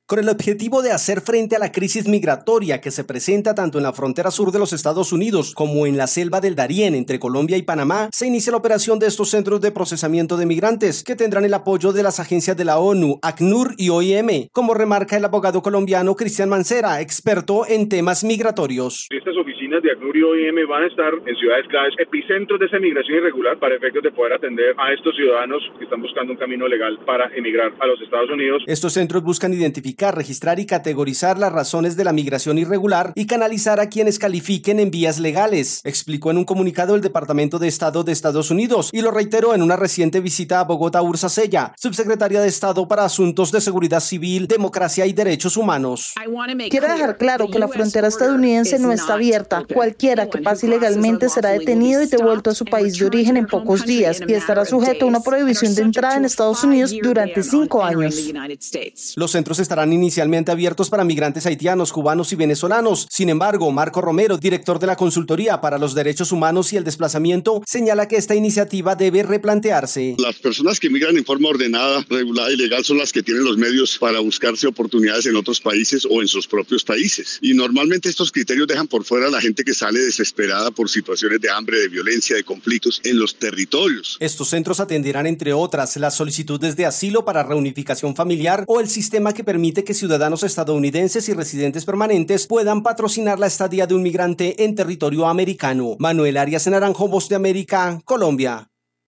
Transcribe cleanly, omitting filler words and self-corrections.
Con el objetivo de hacer frente a la crisis migratoria que se presenta tanto en la frontera sur de los Estados Unidos como en la selva del Darién entre Colombia y Panamá, se inicia la operación de estos centros de procesamiento de migrantes, que tendrán el apoyo de las agencias de la ONU, ACNUR y OIM, como remarca el abogado colombiano Cristian Mancera, experto en temas migratorios. Estas oficinas de ACNUR y OIM van a estar en ciudades claves, epicentros de esa migración irregular, para efectos de poder atender a estos ciudadanos que están buscando un camino legal para emigrar a los Estados Unidos. Estos centros buscan identificar, registrar y categorizar las razones de la migración irregular y canalizar a quienes califiquen en vías legales, explicó en un comunicado el Departamento de Estado de Estados Unidos y lo reiteró en una reciente visita a Bogotá Ursa Sella, subsecretaria de Estado para Asuntos de Seguridad Civil, Democracia y Derechos Humanos. Quiero dejar claro que la frontera estadounidense no está abierta. Cualquiera que pase ilegalmente será detenido y devuelto a su país de origen en pocos días y estará sujeto a una prohibición de entrada en Estados Unidos durante 5 años. Los centros estarán inicialmente abiertos para migrantes haitianos, cubanos y venezolanos. Sin embargo, Marco Romero, director de la Consultoría para los Derechos Humanos y el Desplazamiento, señala que esta iniciativa debe replantearse. Las personas que migran en forma ordenada, regulada y legal son las que tienen los medios para buscarse oportunidades en otros países o en sus propios países. Y normalmente estos criterios dejan por fuera a la gente que sale desesperada por situaciones de hambre, de violencia, de conflictos en los territorios. Estos centros atenderán, entre otras, las solicitudes de asilo para reunificación familiar o el sistema que permite que ciudadanos estadounidenses y residentes permanentes puedan patrocinar la estadía de un migrante en territorio americano. Manuel Arias Naranjo, Voz de América, Colombia.